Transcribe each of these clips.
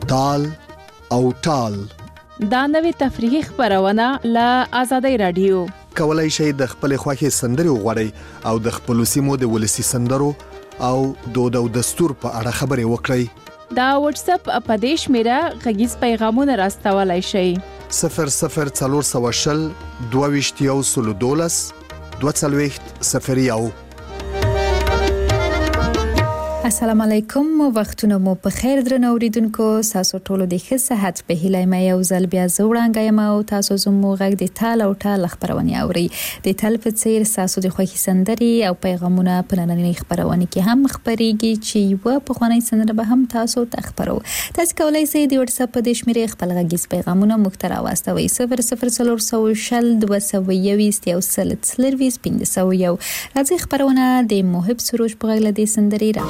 تال او ټال. دا نوې تفریحي خبرونه له آزادۍ رادیو. کولای شئ د خپل خوښي سندري وغواړئ او د خپل سیمو د ولسی سندرو او دود او دستور په اړه خبرې وکړئ. دا واتس اپ اپدیش میرا غږیز پیغامونه راستولای شئ. 00420 22 240 السلام علیکم، وختونه مو په خیر درنو اوریدونکو. تاسو ټول د ښه صحت په هیله مې یو ځل بیا زوړانګایم او تاسو زموږ غږ د تال او ټال خبرونه اوري. د تل په څیر تاسو د خوښي سندري او پیغامونه په نننۍ خبرونه کې هم خبريږي چې یو په خواني سندره به هم تاسو ته خبرو. تاسو کولای شئ د واتس اپ د شمیرې خپل غږیز پیغامونه مخترا واستوي 00420 221 1501. راځي خبرونه د محب سروج په غږ له سندري را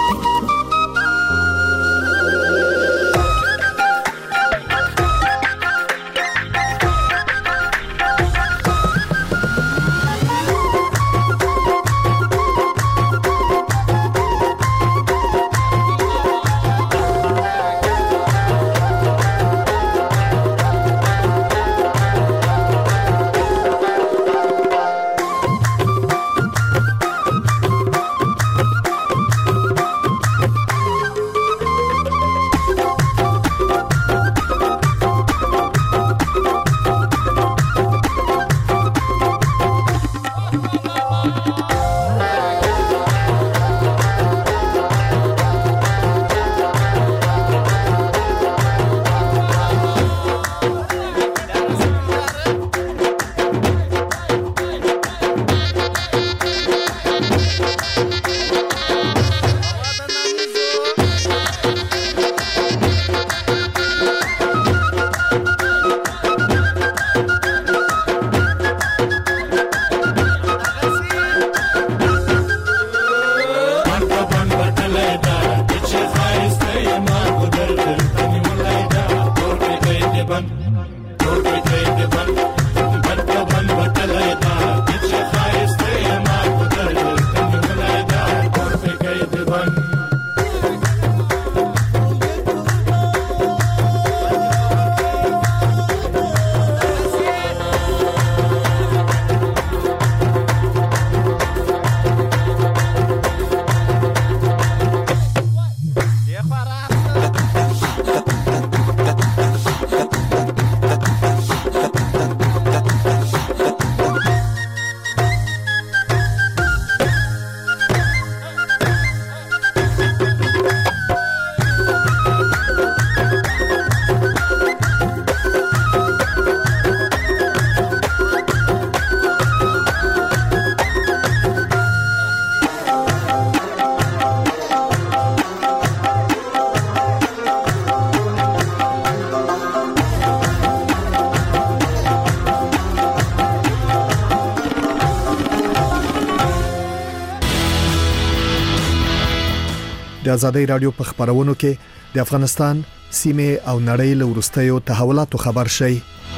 د آزادۍ رادیو په خبرونو کې د افغانستان سیمه او نړۍ له وروستیو تحولاتو خبر شي.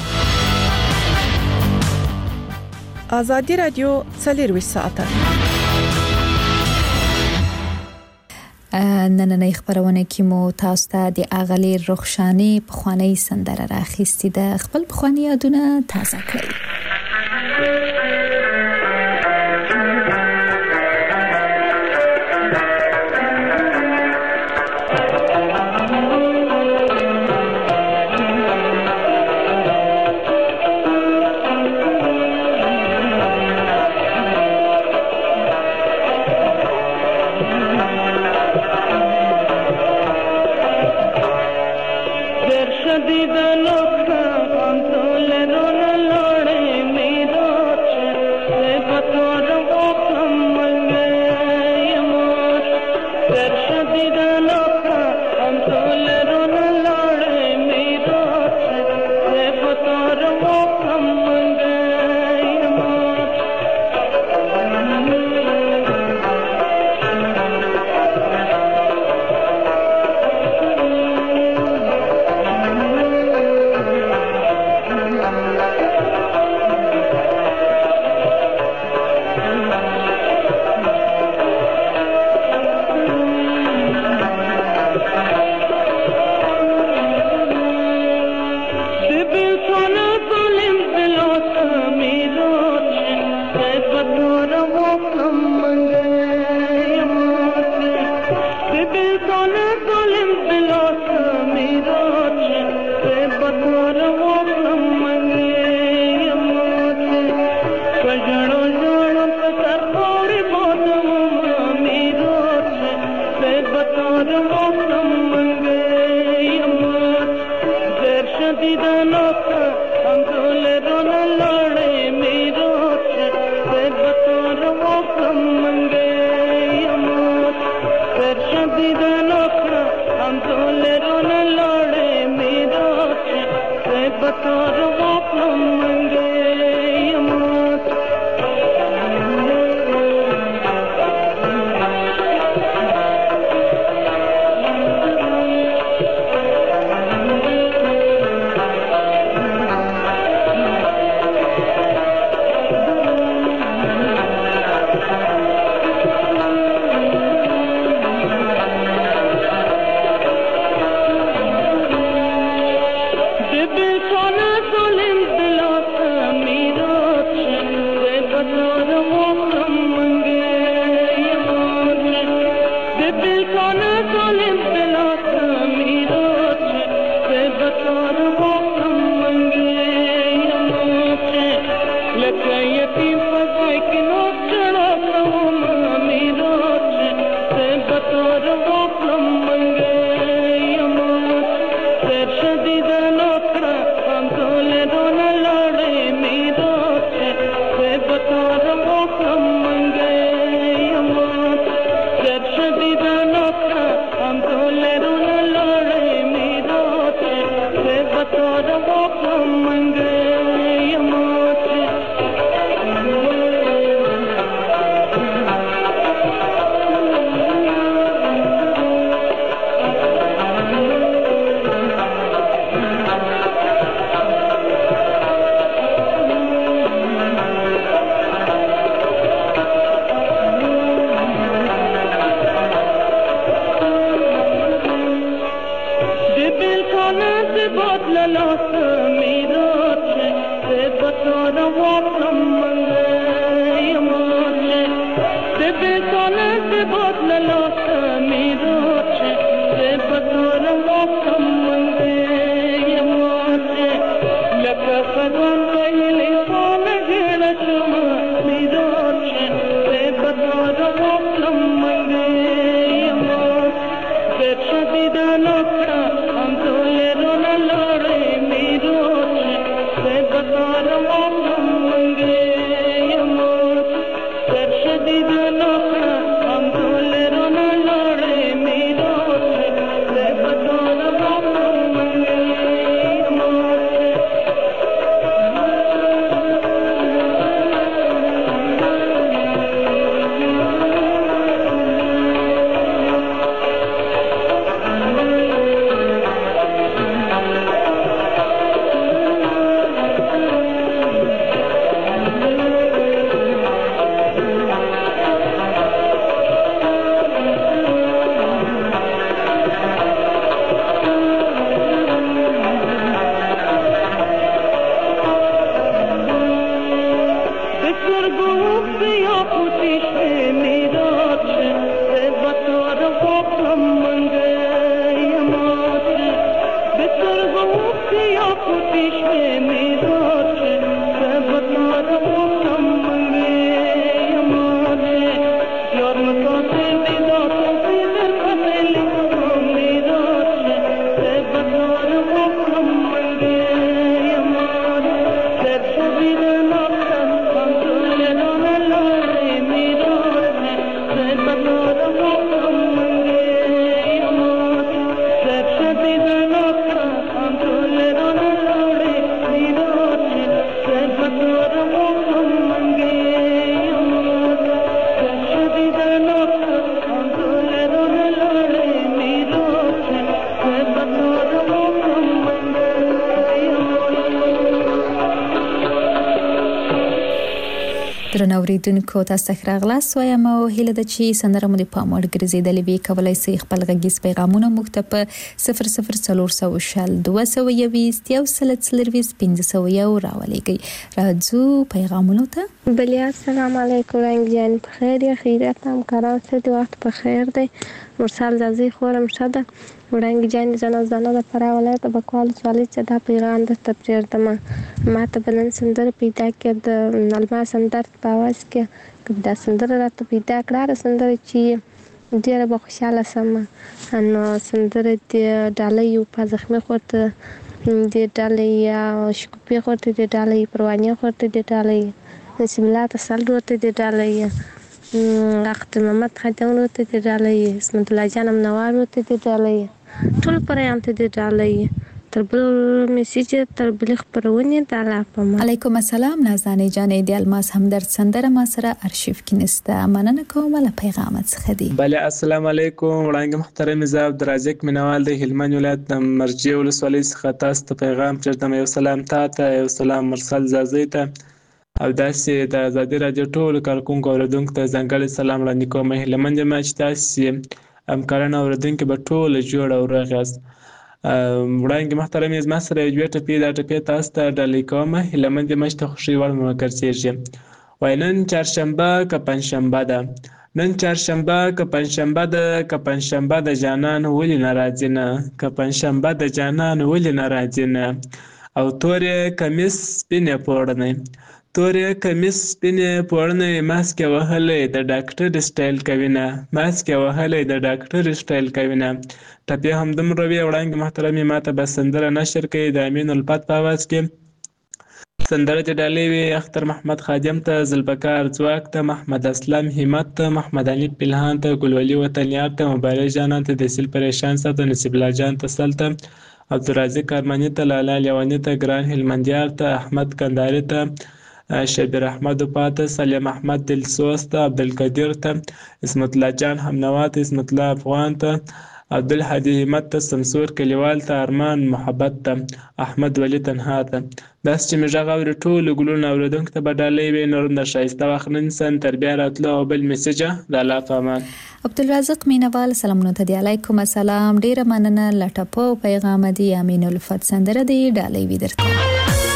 آزادۍ رادیو 24 ساعته نننۍ خبرونه کې مو تاسو ته د اغلی رخشانی په خواني سندره راخېستې ده. خپل بخوانی یادونه تازه کړئ. درنوریدونکو تاسو ته راغلاست وایم او هیله د چی سندره مو د پاموړ ګرځیدلې وی کولای سي خپل غږیز پیغامونه مو ته په 00422 راولېږئ. راځو پیغامونو ته. بله السلام علیکم رنگ جان بخیر یا خیریت هم کران سید وقت بخیر دی مرسال زازی خورم شده رنگ جان زنه ده پر ولایت بکوال سوالی چې دا پیغام د تپریردم ما ته بلن سندر پیدا کې د الماس سندر په आवाज کې دا سندر راته پیدا کړه سندر چې ډیره به خوشاله سم نو سندر د ډالۍ په زخمه خوته د ډالۍ شکوپی خوته د ډالۍ پروانه خوته د ډالۍ نسیم الله تسل روته د ډالۍ وخت محمد خاتم روته د ډالۍ اسمت الله جانم نوار روته د ډالۍ ټول پرې انت د ډالۍ تر بل میسیج تر بل خبرونه د الله په علیکم السلام نازنین جان د الماس همدرد سندره ما سره ارشیف کې نسته مننه کوم له پیغامات څخه دی. بله السلام علیکم وړاندې محترم زاب درازک منوال د هلمند ولایت د مرجع ولسوالۍ څخه تاسو ته پیغام پرېږدم. یو سلام ته یو سلام مرسل زازی ته او داسې د ازادي راډیو ټولو کارکونکو اوریدونکو ته ځانګړی سلام وړاندې کوم. هیله من یم چې تاسې همکاران او اوریدونکي به ټوله جوړ او روغ یاست. وړاندې محترم زما سره یو دوې ټپې دا ټپې تاسو ته ډالۍ کوم. هیله من یم چې ته خوښۍ وړ مې وګرځېږي. وایي نن چهارشنبه که پنجشنبه ده نن چهارشنبه که پنجشنبه ده که پنجشنبه د جانان ولې نه راځي نه که پنجشنبه د جانان ولې نه راځي نه او تورې کمیس سپینې پوړنۍ تورې کمیس سپینې پوړنۍ ماسک یې وهلی د ډاکټر سټایل کوي نه ماسک یې وهلی د ډاکټر سټایل کوي نه. ټپې همدومره وې. وړاندې محترمې ما ته به سندره نشر کوي د امین الفت په آواز کې سندره چې ډالۍ وي اختر محمد خادم ته ذوالفقار ځواک ته محمد اسلم همت ته محمد علي پلهان ته ګلولي وطنیار ته مبارک جانان ته دسیل پریشان ته نصیب الله جان ته سل ته عبدالرازق ارماني ته لالا لیواني ته ګران هلمندیار ته احمد کنداري ته شبیر احمد پاته سلیم احمد دلسوز ته عبدالقدیر ته اسمت الله جان همنوا ته اسمت الله افغان ته عبدالحدی همت ته سمسور کلیوال ته ارمان محبت ته احمد ولی تنها ته. داس چې مې غږ اوري ټولو ګلونو اوریدونکو ته به ډالۍ وي. نور د ښایسته وخت نن سن تر بیا راتلو او بل میسیجه د الله په امان. عبدالرزاق مینوال سلامونه ته دی. علیکم السلام ډیره مننه لټپو پیغام دی امین الفت سندره دی ډالۍ وی درته.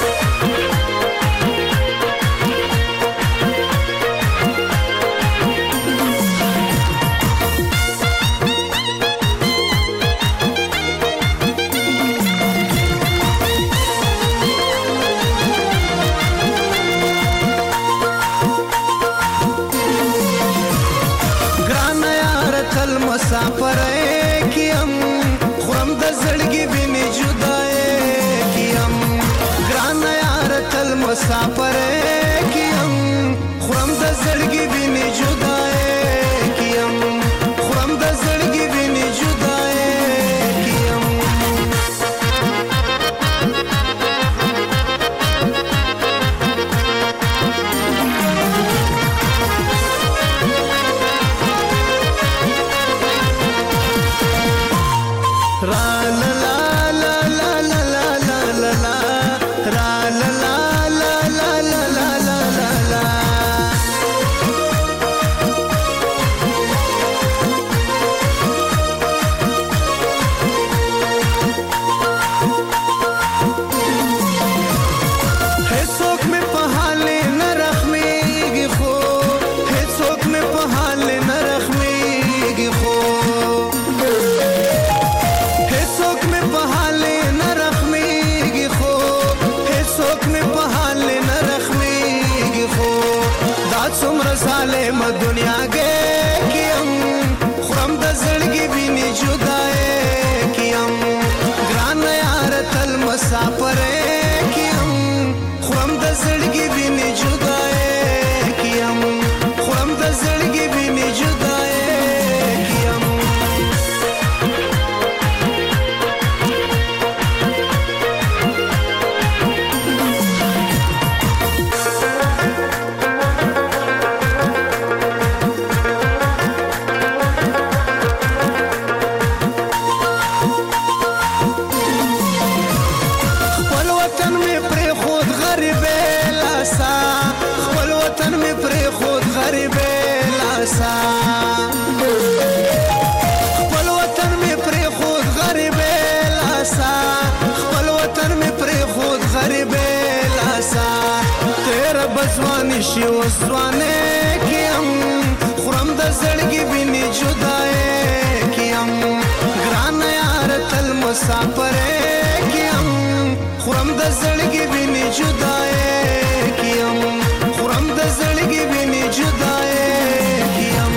مسافر کیم خورم د زړګي بني جدای کیم ګران یار تل مسافر کیم خورم د زړګي بني جدای کیم خورم د زړګي بني جدای کیم را بزوانی شي وسوانه کیم خورم د زړګي ویني جدای کیم ګران یار تل مسافر کیم خورم د زړګي ویني جدای کیم خورم د زړګي ویني جدای کیم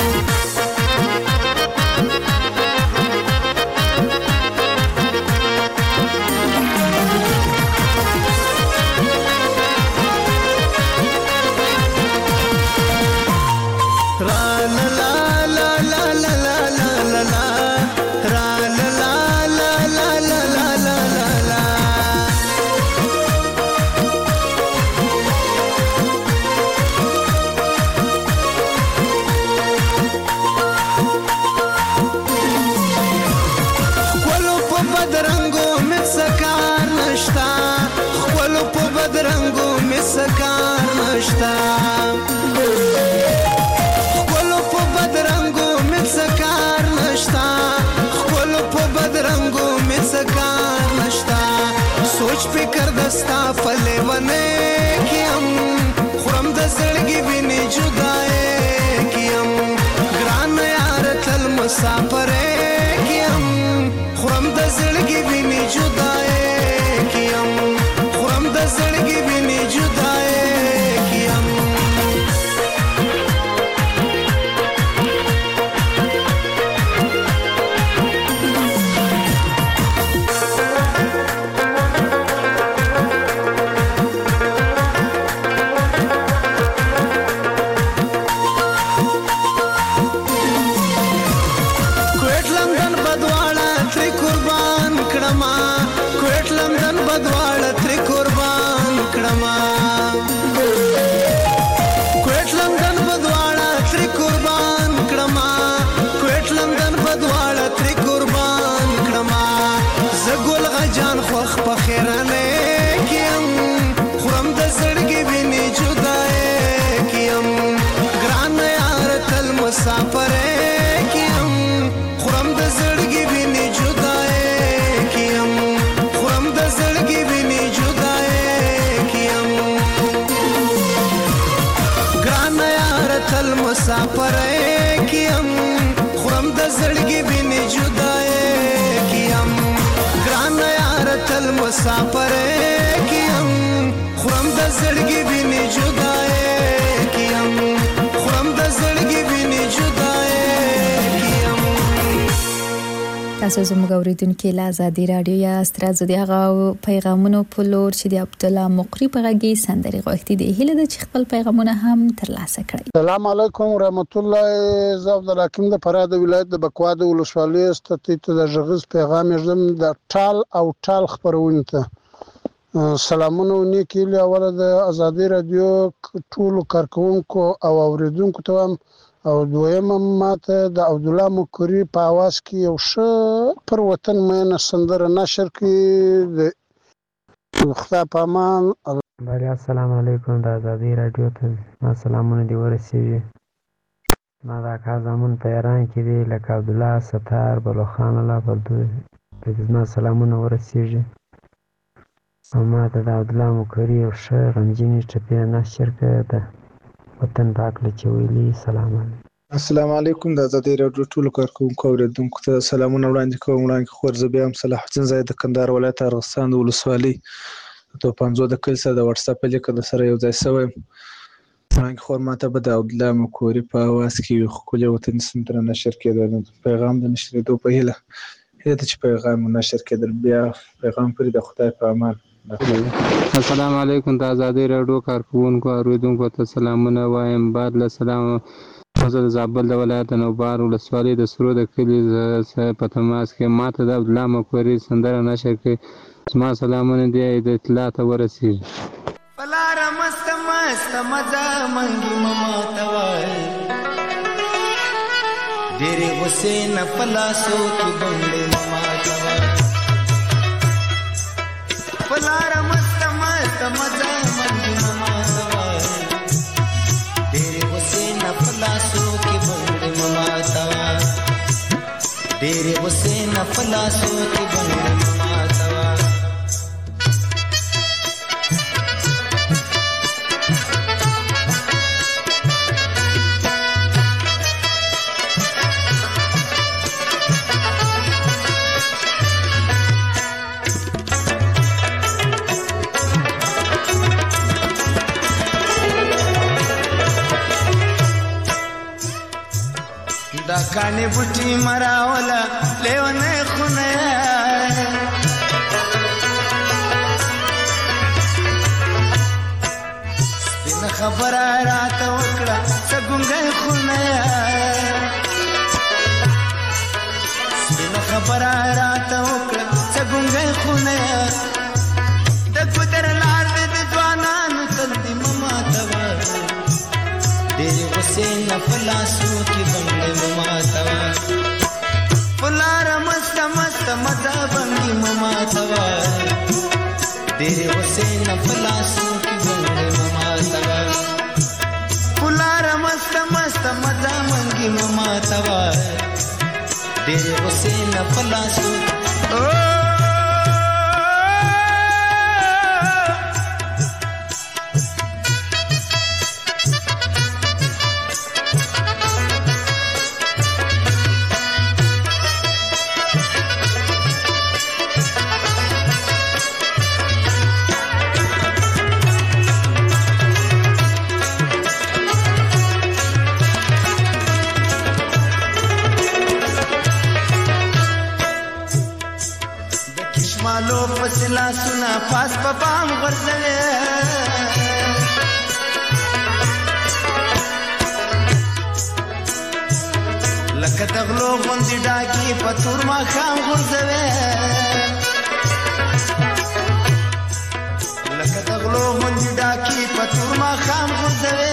سکار نشتا خپلو په بدرنګو مې سکار نشتا خپلو په بدرنګو مې سکار نشتا سوچ فکر دستا فلې ونه کیم خورم د زړګي ویني جدای کیم ګران یار تل مسافر کیم خورم د زړګي ویني جدای کیم خورم د زړګي ویني جدای کیم کوټ لندن بدواړه تری قربان کړما کوټ لندن بدواړه تری قربان کړما کوټ لندن بدواړه تری قربان کړما کوټ لندن بدواړه تری قربان کړما زګول غجان خوخ په خیرانه کیم خورم د زړګي ویني جدای کیم ګران یار تل مسافر کیم خورم د زړګي ویني جدای کیم خورم د زړګي ویني جدای کیم ګران یار تل مسافر کیم خورم د زړګي ویني جدای کیم ګران یار تل مسافر کیم خورم د زړګي ویني جدای کیم خورم د زړګي ویني جدای کیم تاسو زموږ اوریدونکو له ازادي رادیو یا سترازو دی هغه پیغامونو په لور چې د عبد الله مقری په غږی سندري غوښتي دی هله د خپل پیغامونه هم ترلاسه کړئ. السلام علیکم ورحمت الله. زه عبد الحکیم د فراه د ولایت د بکوا د ولسوالۍ ستې ته د ژغز پیغام یې د ټال او ټال خبرونه ته سلامونه ونیکي له اوله د ازادي رادیو ټول کارکونکو او اوریدونکو ته او دویم ماته د عبد الله مقری په आवाज کې یو ښه پر وطن مینه سندره نشر کړي د خدا په امان. بله السلام علیکم د ازادي رادیو ته ما سلامونه دی ورسیږي. ما دا کار زمون په ایران کې دی لکه عبد الله ستار بلوخان الله پردو ما سلامونه ورسیږي. ما ته د عبد الله مقری یو ښه غمجنې ټپې نشر کړې ده وطن پاک له چويلي. سلام علیکم. السلام علیکم د ازادي رادیو ټول کارکونکو اوریدونکو ته سلامونه وړاندې کوم. وړاندې خور زبیا هم صلاح الدین زاید د کندهار ولایت ارغستان د ولسوالۍ ته 50 د کل سره د واتس اپ لیک د سره یو ځای شوی. وړاندې خور ماته به د عبد الله مقری په आवाज کې خپل وطن سندره نشر کېده. پیغام د نشریدو په هیله چې پیغام نشر کېدل بیا پیغام پرې د خدای په امان. السلام علیکم د ازادي رادیو کارکونکو اوریدونکو ته سلامونه وایم. بعد له سلام زه د زابل د ولایت نوبار ولسوالۍ د سرو د کلي په تماس کې ماته د عبد الله مقری سندره نشر کړي. زما سلامونه دی د اطلاع ته ورسیږي. پلار مست مست مزه منګي مما توای ډېرې غصې نه پلاسو کې بنګړې مما توای پلار مست مست مزه منګي مما توای ډېرې غصې نه پلاسو کې بنګړې مما توای ډېرې غصې نه پلاسو کې بنګړې مما توای ګرانې بوټي مراوله لیونی خونه سپینه خبره راته وکړه څه ګونګی خونه سپینه خبره راته وکړه څه ګونګی خونه د ګودر لار دې د ځوانانو تل دې مه ماتوه ډېرې غوسې نه په لاسو کې بنګړې مه ماتوه په لاره مسته مسته مزه بنګې مه ماتوه ډېرې غوسې نه په لاسو کې بنګړې مه ماتوه په لاره مسته مسته مزه بنګې مه ماتوه ډېرې غوسې نه په لاسو مالو پسلا سنا پاس په بام غرزوي لکه دغلو غوندې ډاګي په تور ماښام غرزوي لکه دغلو غوندې ډاګي په تور ماښام غرزوي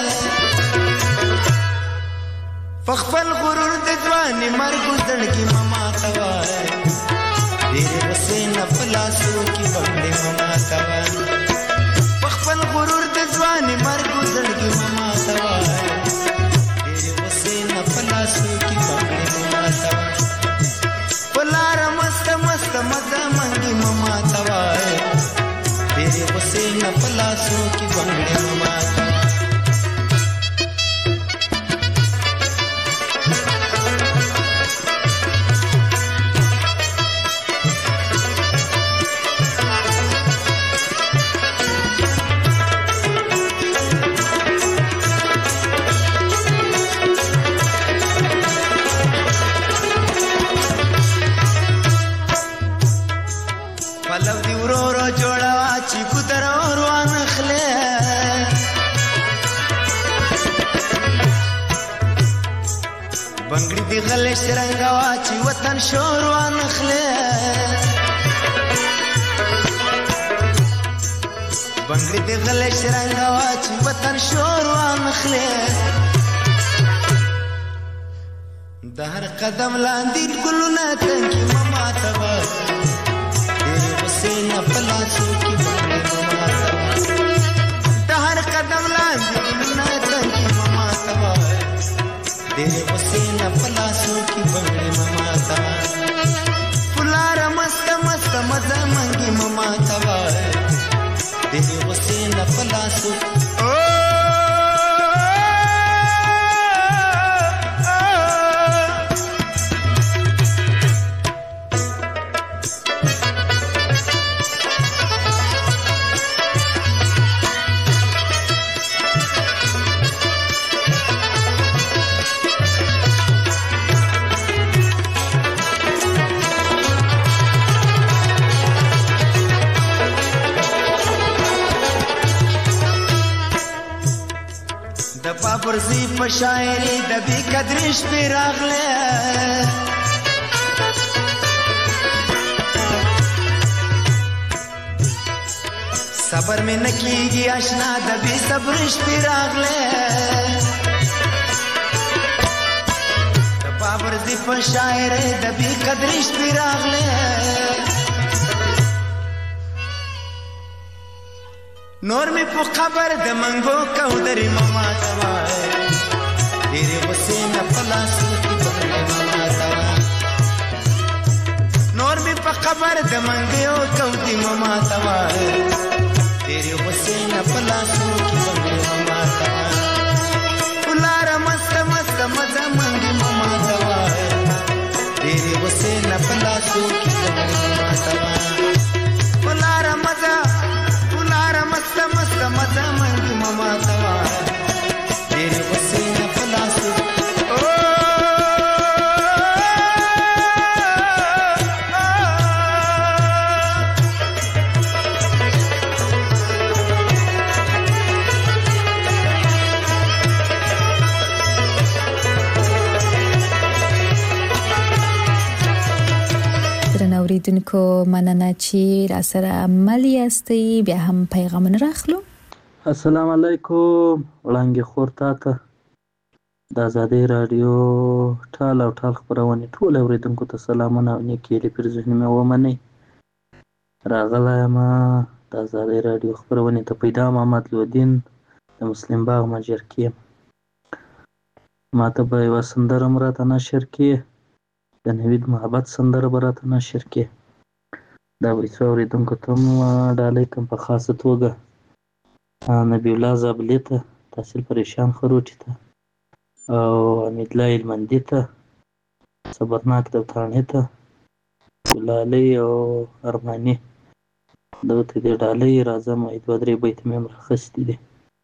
په خپل غرور د ځواني مرګ زړګي مه ماتوه ډېرې غوسې نه په لاسو کې بنګړې مه ماتوه په خپل غرور د ځوانې مرګ زړګي مه ماتوه ډېرې غوسې نه په لاسو کې بنګړې مه ماتوه په لاره مسته مسته مزه منګې مه ماتوه ډېرې غوسې نه په لاسو کې بنګړې مه ماتوه پلو دی ورو ورو جوړوا چې ګودر روان اخلي بنګړي دی غلې شرنګوا چې وطن شور روان اخلي بنګړي دی غلې شرنګوا چې وطن شور روان اخلي د هر قدم لاندې ګلونه تنګي مه ماتوه نه په لاسو کې بنګړې مه ماتوه د هر قدم لاندې ګلونه تنګي مه ماتوه ډېرې غوسې نه په لاسو کې بنګړې مه ماتوه په لاره مسته مسته مزه منګې مه ماتوه ډېرې غوسې نه په لاسو د پاپرزي په شاعري د بې قدرې شپې راغلې صبر مې نه کېږي اشنا د بې صبرې شپې راغلې د پاپرزي په شاعري د بې قدرې شپې راغلې نور می په خبر د منګو کودرې مه ماتوه ډېرې غوسې نه په لاسو کې بنګړې مه ماتوه نور می په خبر د منګو کودرې مه ماتوه ډېرې غوسې نه په لاسو کې بنګړې مه ماتوه په لاره مسته مسته مزه منګې مه ماتوه ډېرې غوسې نه په لاسو کې بنګړې مه ماتوه په لاره مزه مسته مسته مزه منګې مه ماتوه ډېرې غوسې نه په لاسو درنو اوریدونکو مننه چې را سره عمل یاستئ. بیا هم پیغامونه راخلو. السلام علیکم وړانګې خور تاته د ازادۍ راډیو ټال او ټال خپرونې ټول اوریدونکو ته سلامونه او نیکې هیلې پیرزوینې مې ومنئ. راغلی یم د ازادۍ راډیو خپرونې ته پیدا محمد لودین د مسلم باغ مجرکي یم. ما ته به یوه سندره هم راته نشر کړې، د نوید محبت سندره به راته نشر کړې. دا به څو اوریدونکو ته هم ډالۍ کړم په خاصه توګه نبی الله زابلي ته، تحصیل پریشان خروټي ته او حمیدالله هلمندي ته، صبرناک دوتاڼي ته، ګلالۍ او ارماني دغه ته دې ډالۍ راځم. 2-3 بیته مې هم راخیستي دي.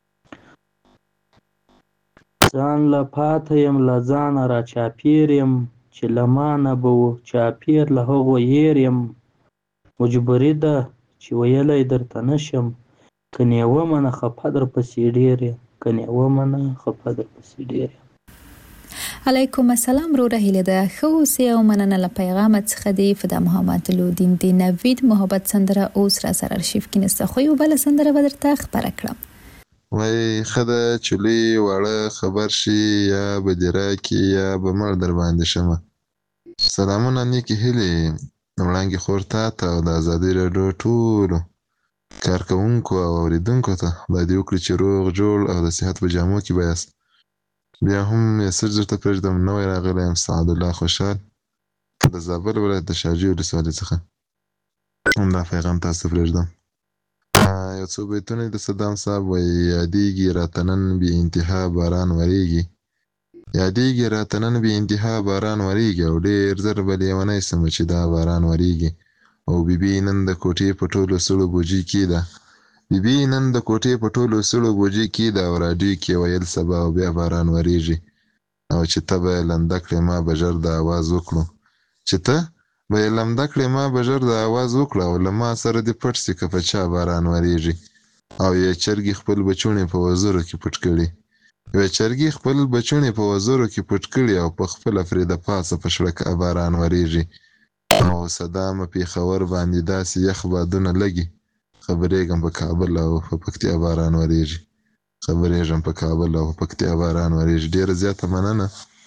ځان له پاته یم له ځانه را چاپېر یم چې له ما نه به و چاپېر له هغو هېر یم. مجبوري ده چې ویلی درته نشم کنې ومنه خفه درپسې ډېر یم، کنې ومنه خفه درپسې ډېر یم. علیکم السلام وروره، هیله ده ښه اوسې او مننه له پیغامه څخه دی. فدا محمد لودین د نوید محبت سندره اوس را سره ارشیف کې نسته، خو یو بله سندره به درته خپره کړم. وای ښه ده چې لوی واړه خبر شي یا به دې راکړي یا به مړ در باندې شمه. سلامونه نیکې هیلې وړانګې خور تاته او د ازادۍ راډیو ټولو کارکوونکو او اوریدونکو ته خدای دې وکړي چې روغ جوړ او د صحت په جامو کې به یاست. بیا هم میسج درته پرېږدم، نوی راغلی یم سعدالله خوشحال د زابل ولایت د شاجوی ولسوالۍ څخه. همدا پیغام تاسو ته پرېږدم. یو څو بیتونه د صدام صاحب وایي یادیږي راته نن بې انتها باران وریږي، یادیږي راته نن بې انتها باران وریږي او ډېر زر به لیونی سمه چې دا باران وریږي. او بیبي نن د کوټې په ټولو سړو بوجي کې ده، بیبي نن د کوټې په ټولو سړو بوجي کې ده او راډیو کې ویل سبا او بیا باران وریږي. او چې ته به یې لنده کړې ما به ژر د اواز وکړو، چې ته به یې لمده کړې ما به ژر د اواز وکړه او له ما سره دې پټ سي که په چا باران وریږي. او یې چرګې خپل بچوڼې په وزرو کې پټ کړي، یوې چرګې خپل بچوڼې په وزرو کې پټ کړي او په خپله پرې د پاسه په شړکه باران وریږي. او صدامه پېښور باندې داسې یخ بادونه لګي، خبرېږم په کابل او په پکتیا باران وریږي، خبرېږم په کابل او په پکتیا باران وریږي. ډېره زیاته مننه،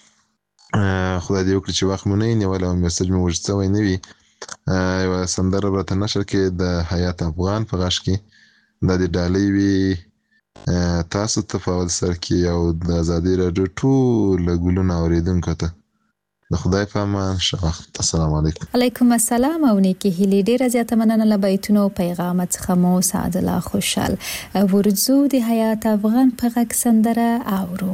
خدای دې وکړي چې وخت مو نه وي نیولی او میسج مو اوږد شوی نه وي. یوه سندره به راته نشر کړې د حیات افغان په غږ کې، دا د ډالۍ وي تاسو ته په اول سر کې او د ازادۍ راډیو ټول ګلونه اوریدونکو ته. د خدای په امان، ښه وخت. السلام علیکم. علیکم السلام او نیکې هیلې. ډېره زیاته مننه له بیتونو او پیغامه څخه مو سعدالله خوشحال. ورځو د حیات افغان په غږ سندره اورو.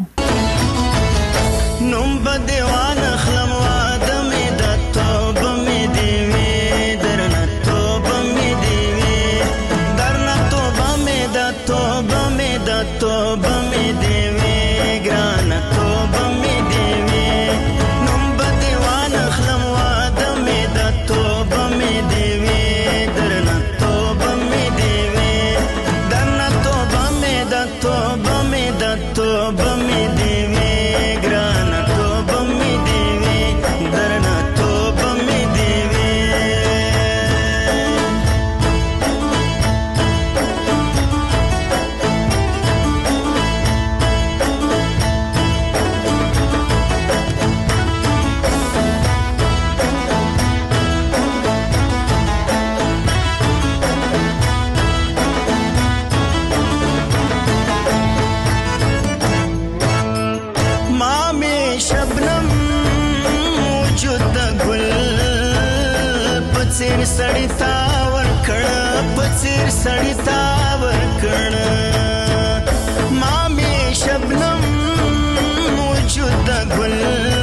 نوم به دیوان اخلم واده مې د توبه مې دې وي، درنه توبه مې دې وي، درنه توبه مې د توبه مې د توبه مې دې وي، ګرانه توبه مې دې وي. نوم به دیوان اخلم واده مې د توبه مې دې وي، درنه توبه مې دې وي، درنه توبه مې د توبه مې د توبه مې دې وي، ګرانه توبه مې دې وي، درنه توبه مې دې وي. پڅیر سړی تا ورکړ، پڅیر سړی تا ورکړ، ما می شبنم وجود د ګل،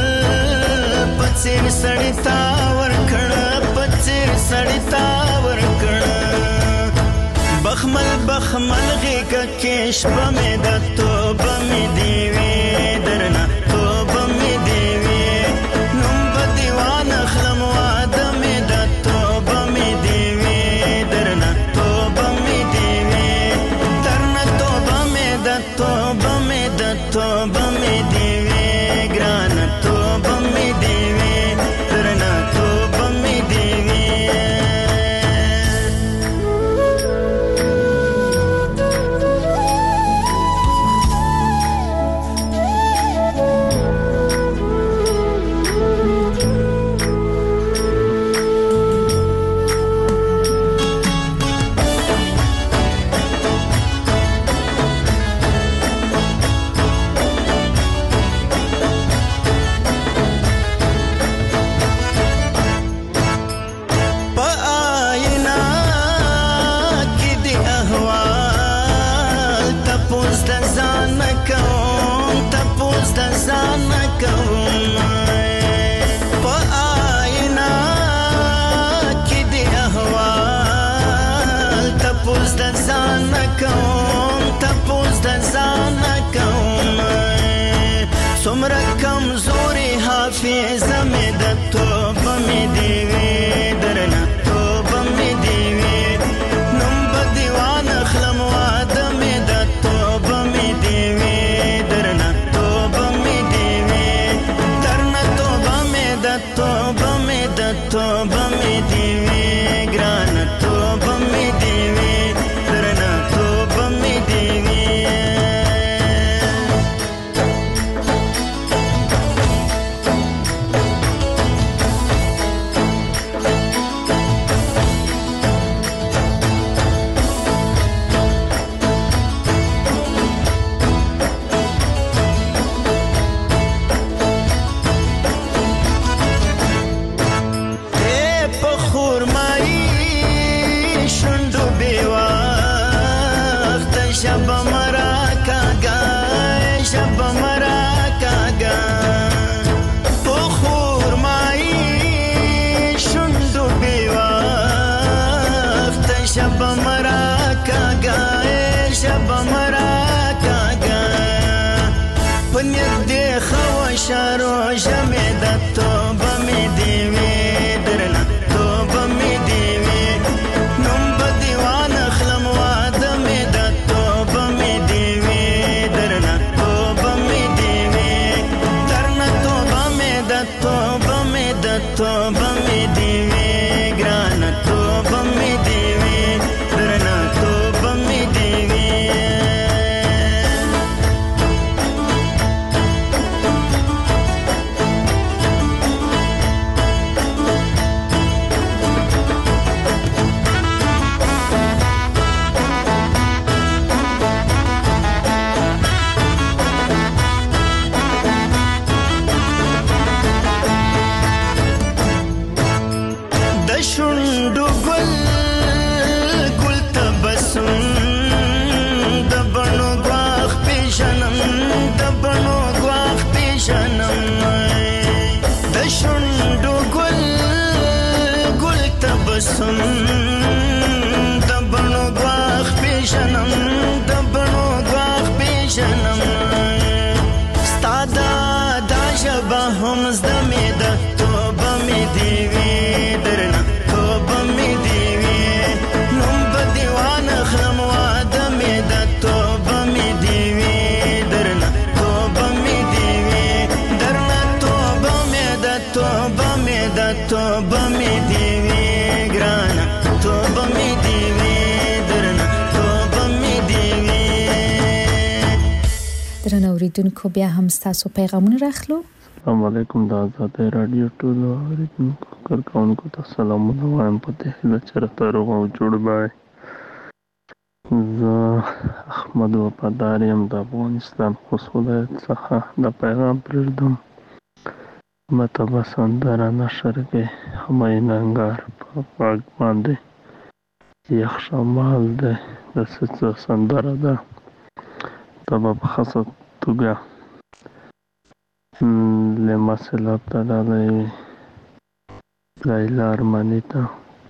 پڅیر سړی تا ورکړ، پڅیر سړی تا ورکړ، بخمل بخمل غېږه کې شپه مې د توبه مې دې وي، درنه توبه مې دې وي. نوم به دیوان اخلم واده مې د توبه مې دې وي، درنه توبه مې دې وي، درنه توبه مې د توبه مې د توبه مې دې وي، ګرانه توبه مې دې وي، درنه توبه مې دې وي. زمې د توبه مې دی وې درنه توبه مې دی وې نوم به دیوان اخلم واده مې د توبه مې دی وې درنه توبه مې دی وې درنه توبه مې د توبه مې د توبه مې دی وې ګرانه توبه مې دی وې درنه توبه مې دی وې شارو جمع د توبه مې دی وې درنه توبه مې دی وې نوم به دیوان اخلم واده مې د توبه مې دی وې درنه توبه مې دی وې درنه توبه مې د توبه مې د توبه مې دی وې ګرانه توبه مې دی وې درنه توبه مې دی وې شونډو ګل ګل تبسم د بڼو ګواښ پیژنم د بڼو ګواښ پیژنم د شونډو ګل ګل تبسم د بڼو ګواښ پیژنم د بڼو ګواښ پیژنم ستا دا ژبه هم زده مې ده توبه مې دی وې درنه توبه مې دی وې نوم به دیوان اخلم واده مې د توبه مې دی وې درنه توبه مې دی وې درنه توبه مې د توبه مې د توبه مې دی وې ګرانه توبه مې دی وې درنه توبه مې دی وې درنه اوریدونکو بیا هم ستاسو پیغامونه راخلو السلام علیکم د آزادۍ رادیو ټولو اوریدونکو کارکوونکو ته سلامونه وایم په دې هیله چې راته روغ او جوړ به زه احمد وفادار یم د افغانستان خوست ولایت څخه دا پیغام پرېږدم مته به سندره نشر کې همایون انګار په غږ باندې یخ شمال دی د څه سندره ده دا به په خاصه توګه لمسل ابتدالي لیلا ارمانیتا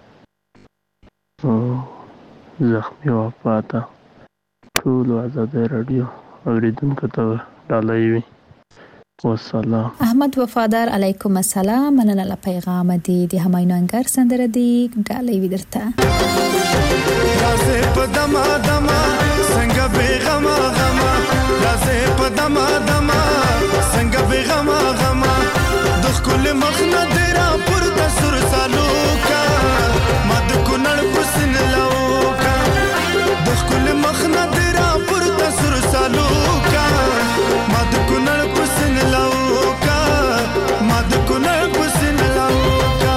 زخمی وفاته ټول آزادۍ رادیو اوریدونکو ته ډالۍ وي والسلام. احمد وفادار علیکم السلام. مننه له پیغام دی د همایون انګر سندره دی ډالۍ وي درته. رازه په دما دما څنګه بیغما غما رازه په دما دما څنګه بیغما غما د خپل مخ نه درا پر د سر سالوکا مد کونړ پسن لاوکا د خپل مخ نه درا پر د سر سالوکا مد کونړ پسن لاوکا مد کونړ پسن لاوکا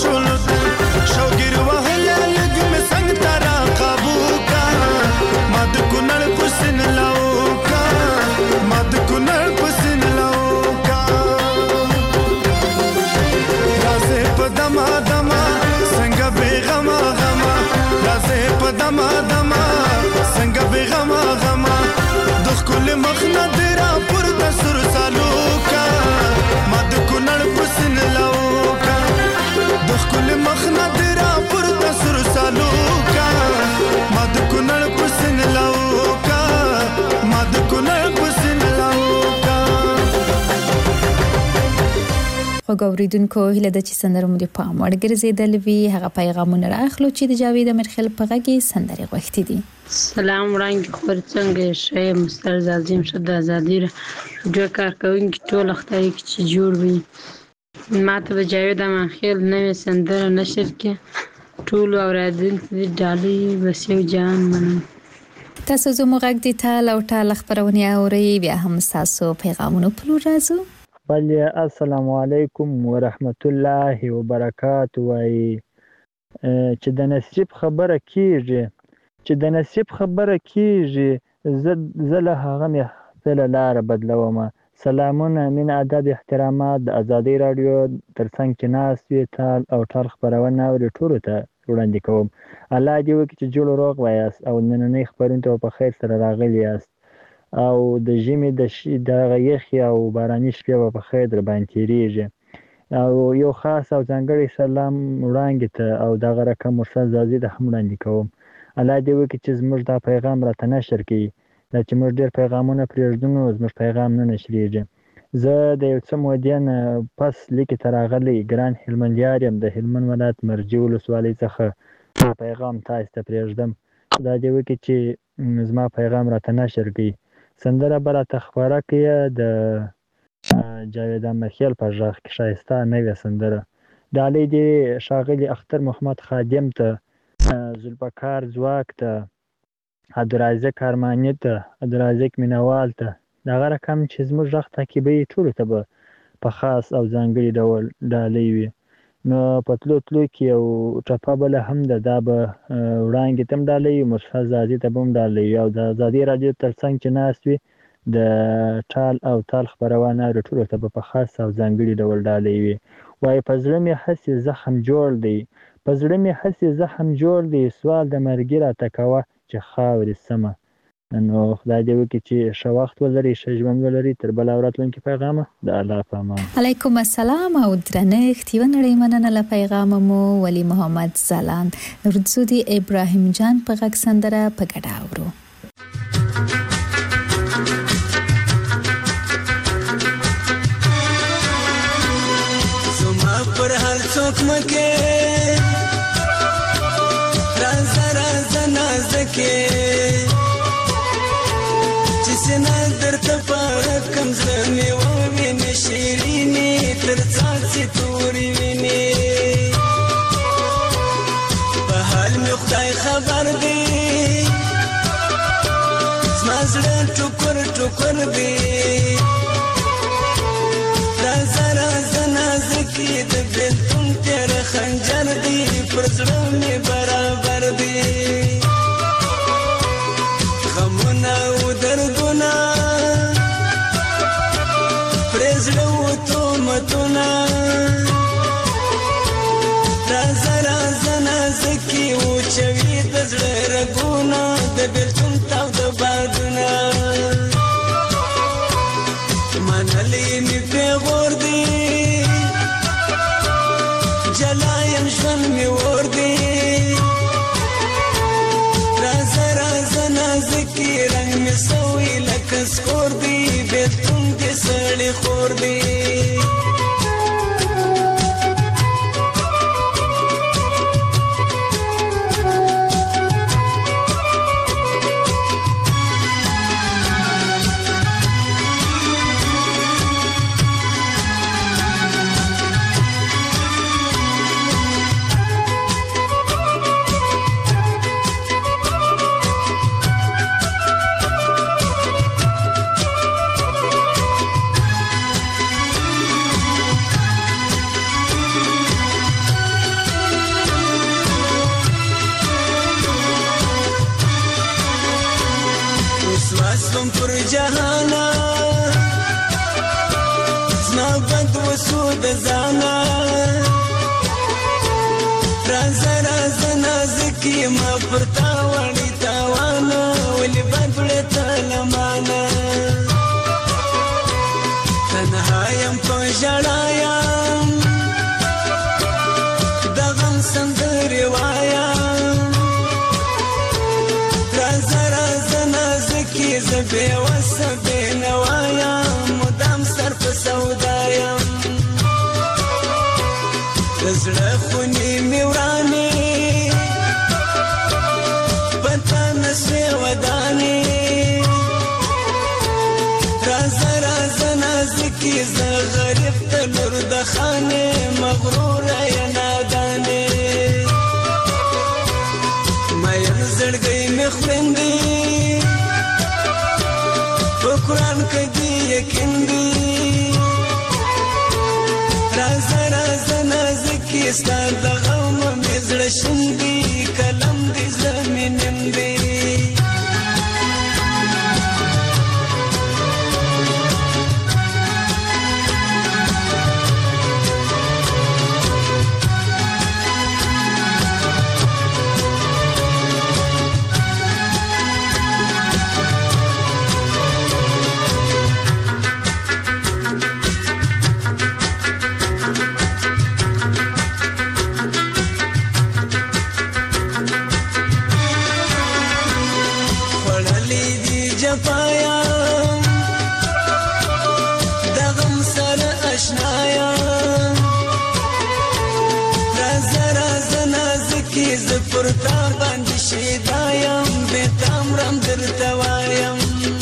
ټولو ته شوګیر وهله لږ مې څنګ ته را قابو کا ما د کونړ په سین لاو کا ما د کونړ په سین لاو کا رازه په دما دما څنګه بیغما غما رازه په دما دما څنګه بیغما غما د خپل مخ نه درا پر د سر سالو کا ما د کونړ په سین لاو کا د خپل مخ نه درا پر د سر سالو کا ما د کونړ په سین لاو کا ما د کونړ په سین لاو کا وګوریدونکو هله د چې سندره مو د پام وړ ګرځیدل وی هغه پیغامونه راخلو چې د جاوید امرخیل په غږی سندره غوښتي دي. سلام وړاندې خور څنګه شې مستر زازیم شد آزادی جو کار کوونکی ټول خدای چې جوړ وي ماته د جاوید امرخیل نوې سندره نشر کې ټول اورادونکو د ډالۍ وسیو جان منم. تاسو زموږ غږ د ټال او ټال خبرونه اوري بیا هم تاسو پیغامونه پلو راځو. بله السلام علیکم ورحمت الله وبرکاته وای چې د نصیب خبره کیږي زه له هغه مې خپله لاره بدلوم. سلامونه مینه ادب احترامات د ازادي راډیو ترڅنګ چې ناست وي ټال او ټال خپرونه اوري ټولو ته وړاندې کوم. الله دې وکړي چې جوړ روغ وایاست او نننۍ خپرونې ته په خیر سره راغلي یاست او د ژمي د یخي او باراني شپې په خیر در باندې تیریږي او یو خاص او ځانګړی سلام وړاندې ته او دغه رقم مرسل زازي د هم وړاندې کوم. الله دې وکړي چې زموږ دا پیغام راته نشر کړي دا چې موږ ډېر پیغامونه پرېږدو نو زموږ پیغام نه نشریږي. زه د یو څه مودې نه پس لیکې ته راغلی ګران هلمندیار یم د هلمند ولایت مرجې ولسوالۍ څخه پیغام تاسو ته پرېږدم. دا دې وکړي چې زما پیغام راته نشر کړي. سندره به راته خپره کړي د جاوید امرخیل په غږ کې ښایسته نوې سندره. ډالۍ دې ښاغلي اختر محمد خادم ته ذوالفقار ځواک ته عبدالرازق ارماني ته عبدالرازق مینوال ته دغه رقم چې زموږ غږ تعقیبوي ټولو ته به په خاص او ځانګړي ډول ډالۍ وي. نو په تلو کې یو ټپه بله هم ده دا به وړانګې ته هم ډالۍ وي مرشد زازي ته به هم ډالۍ وي او د ازادي راډیو تر څنګ چې ناست وي د ټال او ټال خپرونه اوري ټولو ته به په خاص او ځانګړي ډول ډالۍ وي. وایي په زړه مې هسې زخم جوړ دی سوال د مرګي راته کوه چې خاورې سمه. نو خدای دې وکړي چې ښه وخت ولري ښه ژوند ولري تر بله او راتلونکي پیغامه د الله په امان. علیکم السلام او درنښت یوه نړۍ مننه له پیغامه مو ولی محمد ځلاند ورځو د ابراهیم جان په غږ سندره په ګډه اورو. زما پر هر څوک مکه راز نازکه چې سنا درته پاره کم زمي و ویني شیرینی تر څاڅي توري ویني په حال مې خدای خبر دی زما زړه ټوکر دی راز نازکه د بلتون تیر خنجر دی پر زړه مې برابر دی غمونه او دردونه پرې زړه و تهمتونه راز نازکې وچوي د زړه رګونه د بېلتون تاوده بادونه منلې مې پیغور دی جلا یم ژوند مې اور دی راز نازکې رنګ مې سوی لکه سکور دی بېلتون دې سړی خور دی د ځانه رازه رازه نازکي ما پر تا وړي تاوانه ولې بدبړې ته لمانه تنها یم په ژړا یم د غم سندرې وایم رازه رازه نازکي زه بېوسه بېنوا یم مدام سر په سودا یم د زړه خونې مې ورانې په تا نه سوې ودانې رازه رازه نازکي زه غریب ته لور د خانې مغروره یې نادانې مین زړګی مې خویندې په قرآن کې دې یقین دی رازه رازه نازکي ستا د غم مې زړه شین دی قلم دې زړه مې نیم دی پرتا باندې شیدا یم بیتام رم درته وایم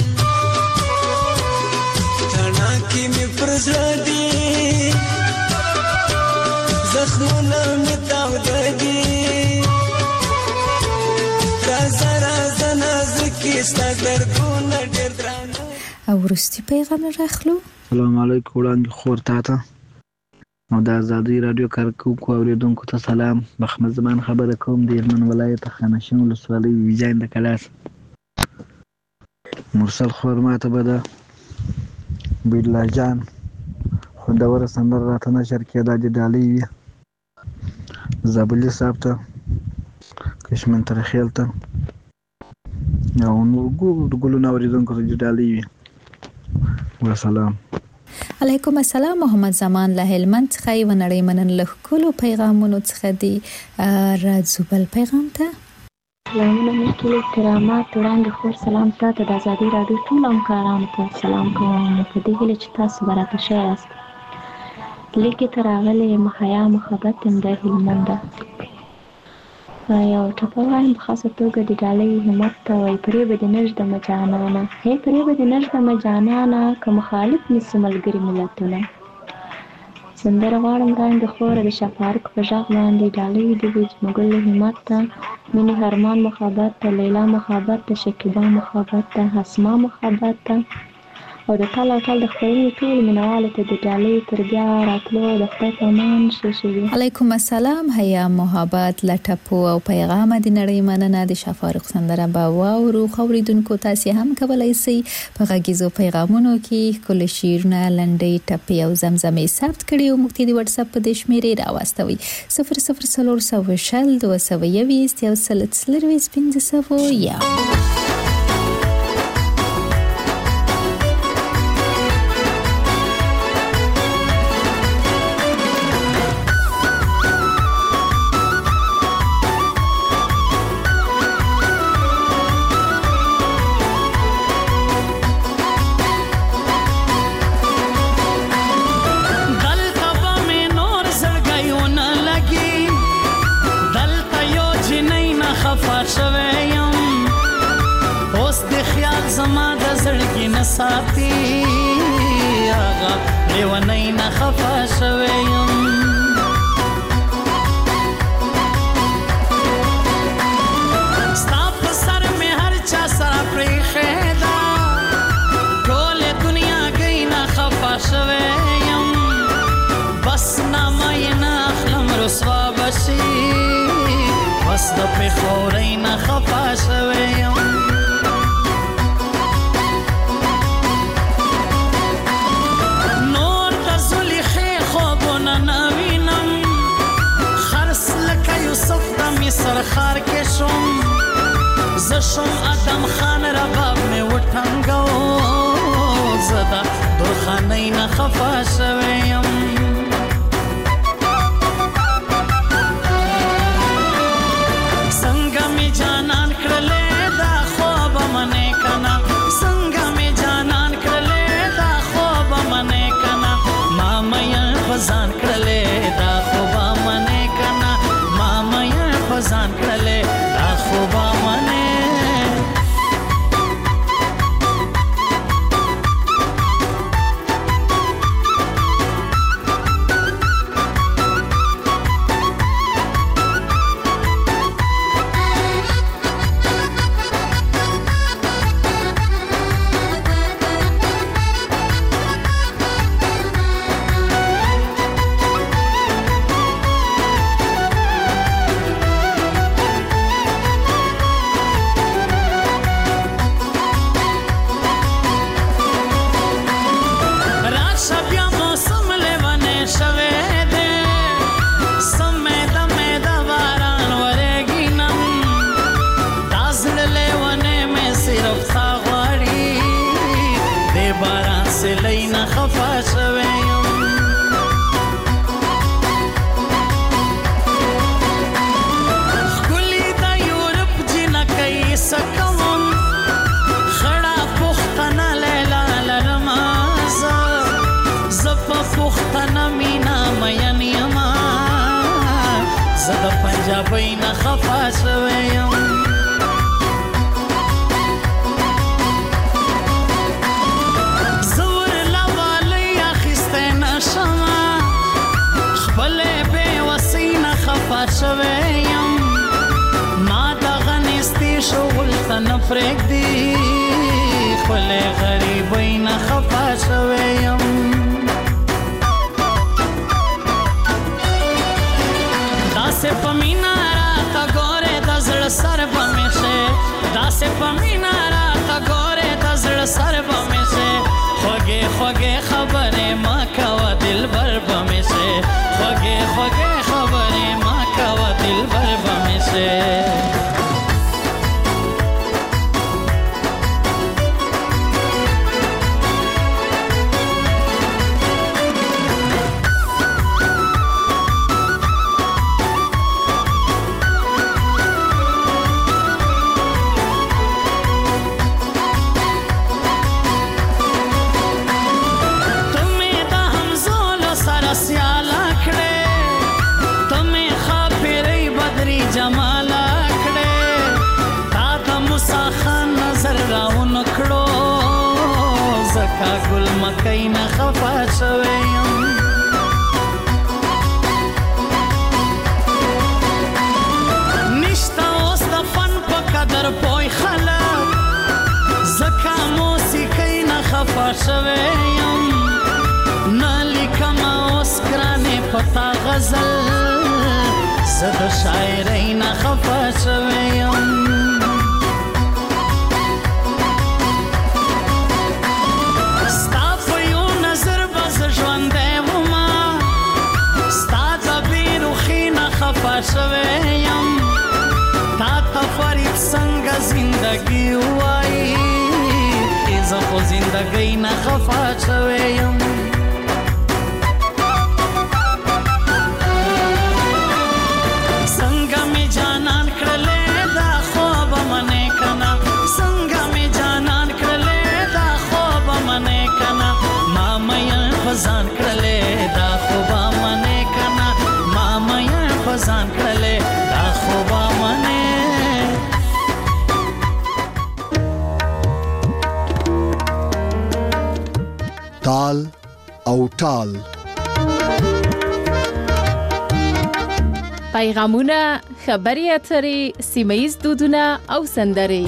تڼاکې مې پر زړه دي زخمونه مې تاوده دي رازه رازه نازکي ستا دردونه ډېر درانه. او وروستي پیغام راخلو. سلام علیکم وړاندې خور تا ته او د ازادۍ راډیو کارکوونکو اورېدونکو ته سلام. محمد زمان خبره کوم د هلمند ولایت خانشین ولسوالۍ ویجاین د کلاس. مرسل خور ماته به د بیرلا جان خوندوره سندره راته نشر کړې دا د ډالۍ وي زابلي صاحب ته کشمن ترخیل ته او نور ګلونه اورېدونکو ته د ډالۍ وي. وسلام. علیکم السلام. محمد زمان له هلمند څخه یو نړۍ منن له ټولو پیغامونو څخه دی راځو بل پیغام ته. سلامونه مې ټول احترامات وړاندې خور سلام تاته د ازادۍ راډیو ټول همکارانو ته سلام کوم په دې هیله چې تاسو به راته ښه یاست. لیکې ته راغلی یم حیا محبت یم د هلمند یو ټپه وایم په خاصه توګه د ډالۍ همت ته وایي پرې به دې نږدمه جانانه هی پرې به دې نږدمه جانانه که مخالف نیسي ملګري ملتونه. سندره غواړم وړاندې خوره د شفارق په غږ باندې ډالۍ دې وي زموږ له همت ته مینې هرمان محبت ته لیلا محبت ته شکیبا محبت ته اسما محبت ته او د ټال او ټال د خپرونې ټول مینوالو ته د ډالۍ تر بیا راتلو د خدای په امان ښه شوي. علیکم السلام. حیا محبت لټپو او پیغام د نړۍ مننه د شفارق سندره به واورو. اوریدونکو تاسو هم کولی شئ په غږیزو پیغامونو کې کل شیرونه لنډۍ ټپې او زمزمې ثبت کړئ او موږ ته د واتس اپ په دې شمیرې راواستوئ 004020211500. ساتي آغا لیونی نه خفا شوی یم ستا په سر مې هر چا سره پریښې ده ټولې دنیا گئی نه خفا شوی یم بس نامه یې نه اخلم رسوا به شي بس د پېښورۍ نه خفا شوی یم خوابو پر خار کې شوم زشم ادم خان رباب می وټنګو زدا درخانې نه خفا شویم څنګه می جانان کړلې دا خوب منې کنا څنګه می جانان کړلې دا خوب منې کنا ما مې فزان کړلې دا خوب منې کنا ما مې فزان کړلې دا خوب منې پنجابینا خفا شویم زور لوالی اخیسته نشما خپل بے وسینا خفا شویم ما دغه نستی شغل ته نفرق دی خپل غریبینا خفا شویم داسې پمینا راته ګورې د زړه سر به مې شي داسې پمینا راته ګورې د زړه سر به مې شي خوږې خوږې خبرې ما کوه دلبر به مې شي خوږې خوږې خبرې ما کوه دلبر به مې شي گل مکئی نه خفا شویم نشتا اوس د فن په قدر پوی خلک زکه موسیقۍ نه خفا شویم نه لیکم اوس ګرانې پتا غزل زه د شاعرۍ نه خفا شویم شویم تا ته فرید څنګه زندگی وای زه خو زندګۍ نه خفا شویم څنګه می جانان کړلې دا خوب منې کنا څنګه می جانان کړلې دا خوب منې کنا ما مې فزان کړلې دا خوب منې کنا ما مې فزان کړلې دا خوب منې تال او ټال پیغامونه خبري اترې سیمایي دودونه او سندرې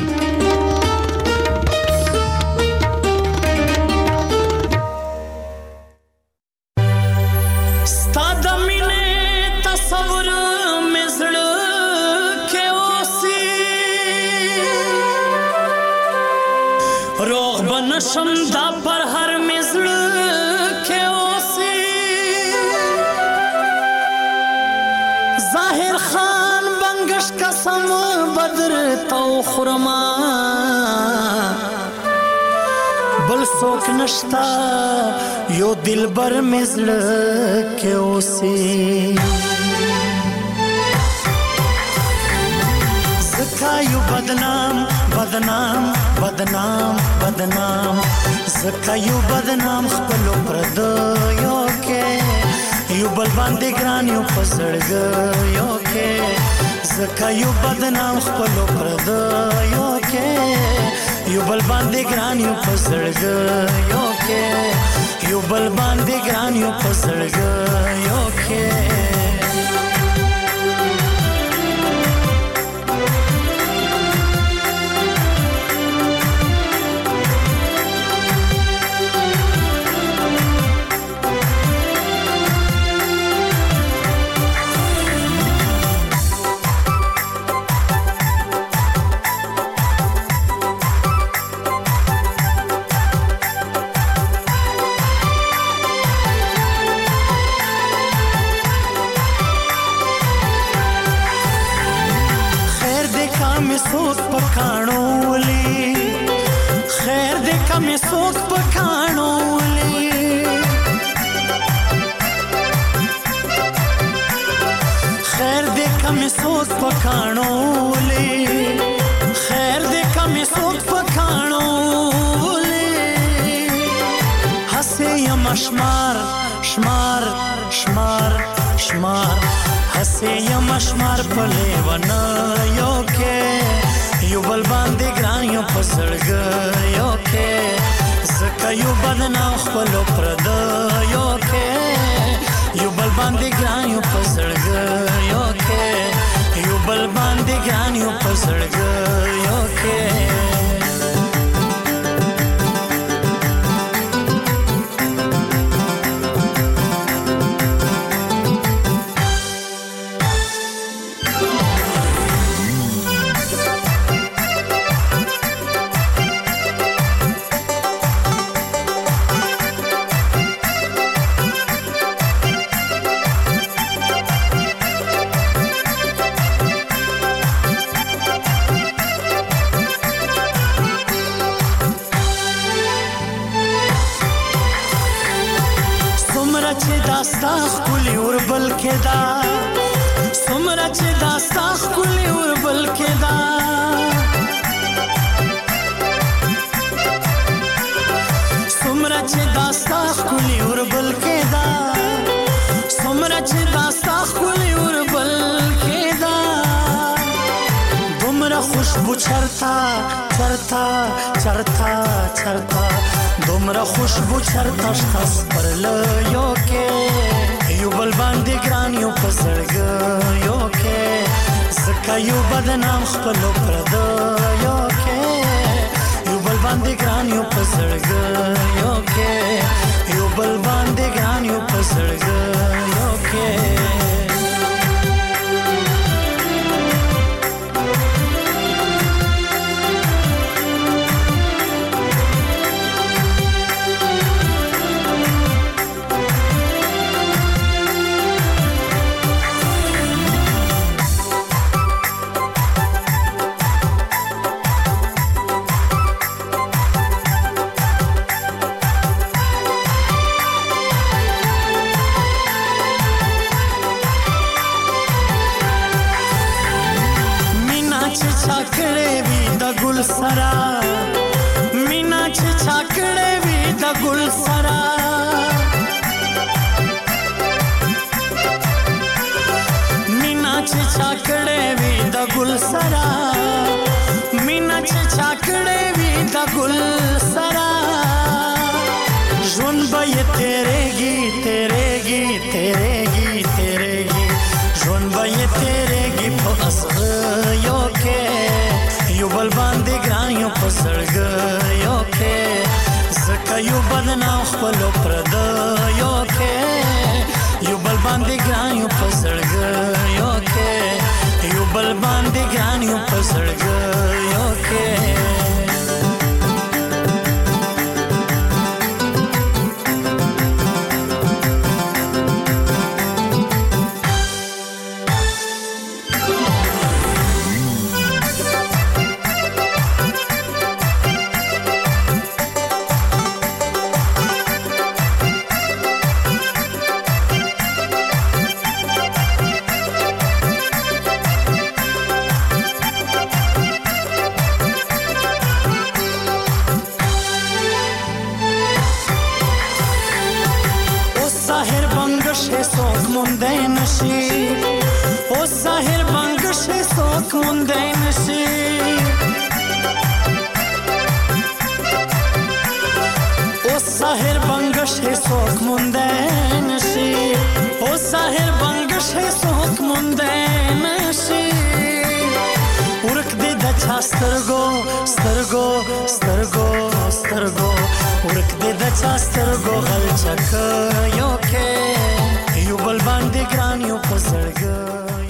نشم دا پر هر مزړ کې اوسې ظاهر خان بنگش کا درته وخورما بل څوک نشته یو دلبر مې زړه کې اوسي ځکه یو بدنام بدنام بدنام بدنام ځکه یو بدنام خپلو پردیو کې یو بل باندې ګران یو په زړګیو کې ځکه یو بدنام خپلو پردیو کې یو بل باندې ګران یو په زړګیو کې یو بل باندې ګران یو په زړګیو کې څوک پکانو ولي خیر دې کمې څوک پکانو ولي خیر دې کمې څوک پکانو ولي خیر دې کمې څوک پکانو ولي هسې یم شمار شمار شمار شمار هسې یم شمار په لیونیو کې یو بل باندې ګران یو په زړګیو کې ځکه یو بدنام خپلو پردیو کې یو بل باندې ګران یو په زړګیو کې یو بل باندې ګران یو په زړګیو کې داستا خپلی وربل کې دا څومره چې داستا خپلی وربل کې دا څومره چې داستا خپلی وربل کې دا څومره چې داستا خپلی وربل کې دا دومره خوشبو چرتا چرتا چرتا چرتا دومره خوشبو چرتا شته سپرلیو کې یو بل باندې ګران یو په زړګیو کې ځکه یو بدنام خپلو پردیو کې یو بل باندې ګران یو په زړګیو کې یو بل باندې ګران یو په زړګیو کې سرا مینا چې چاکړې وي د ګل سرا مینا چې چاکړې وي د ګل سرا مینا چې چاکړې وي د ګل سرا ژوند به یې تیرېږي تیرېږي تیرېږي تیرېږي ژوند به یې تیرېږي په اصغیو کې یو بل باندې ګران یو په زړګیو کې ځکه یو بدنام خپلو پردیو کې یو بل باندې ګران یو په زړګیو کې یو بل باندې ګران یو په زړګیو کې څوک موندی نشي اوس ظاهر بنګش هیڅوک موندی نشي اوس ظاهر بنګش هیڅوک موندی نشي ورک دې د چا سترګو سترګو سترګو سترګو ورک دې د چا سترګو غلچک یو کې یو بل باندې ګران یو په زړګ